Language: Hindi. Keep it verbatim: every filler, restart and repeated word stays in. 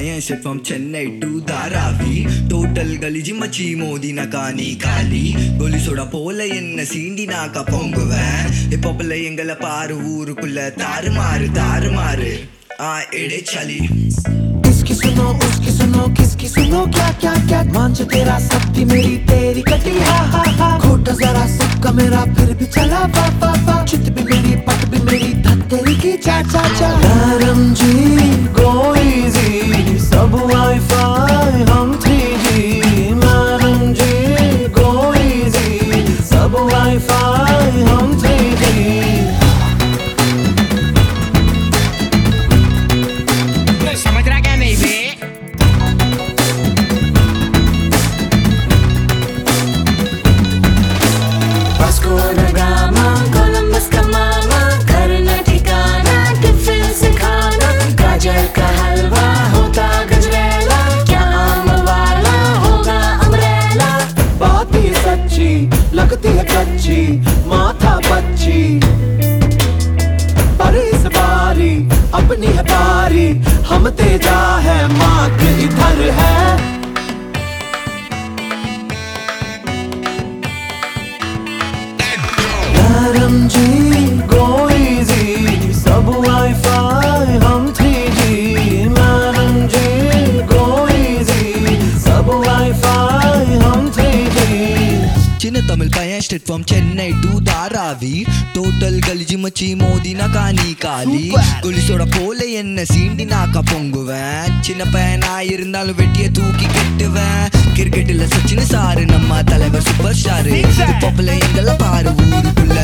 பையன் shit from Chennai to Dharavi. Total கலிஜி மச்சி மோதின காணி காலி கோலி சோடா போல என்ன சீண்டினாக்கா பொங்குவேன். இப்போல எங்களை பாரு ஊருக்குள்ள தாறு மாறு தாறு மாறு आ एड़े चली. इसकी सुनो उसकी सुनो किसकी सुनो क्या क्या क्या मांझ तेरा सबकी मेरी तेरी कटी हा हा हा खोटा जरा सबका मेरा फिर भी चला वा वा वा चित भी मेरी पट भी मेरी धत तेरी की चा चा चा नरम जी go easy सब वाईफाई हम थ्री जी नरम जी go easy सब वाईफाई हम थ्री जी लगती है कच्ची माथा बच्ची पर इस बारी अपनी है बारी हम तेजा है मार्ग इधर है नरम जी go easy सब वाईफाई हम थ्री जी नरम जी go easy सब वाईफाई हम थ्री जी சின்ன தமிழ் பையன் straight from Chennai to Dharavi total கலிஜி மச்சி மோதினா காணி காலி கொலிசோட போல என்ன சீண்டினாக்கா பொங்குவேன். சின்ன பையனா இருந்தாலும் வெட்டிய தூக்கி கட்டுவேன். கிரிக்கெட்டில் சச்சின் சாரு நம்ம தலைவர் சூப்பர் ஸ்டாரு. இப்போல எங்களை பாரு ஊருக்குள்ள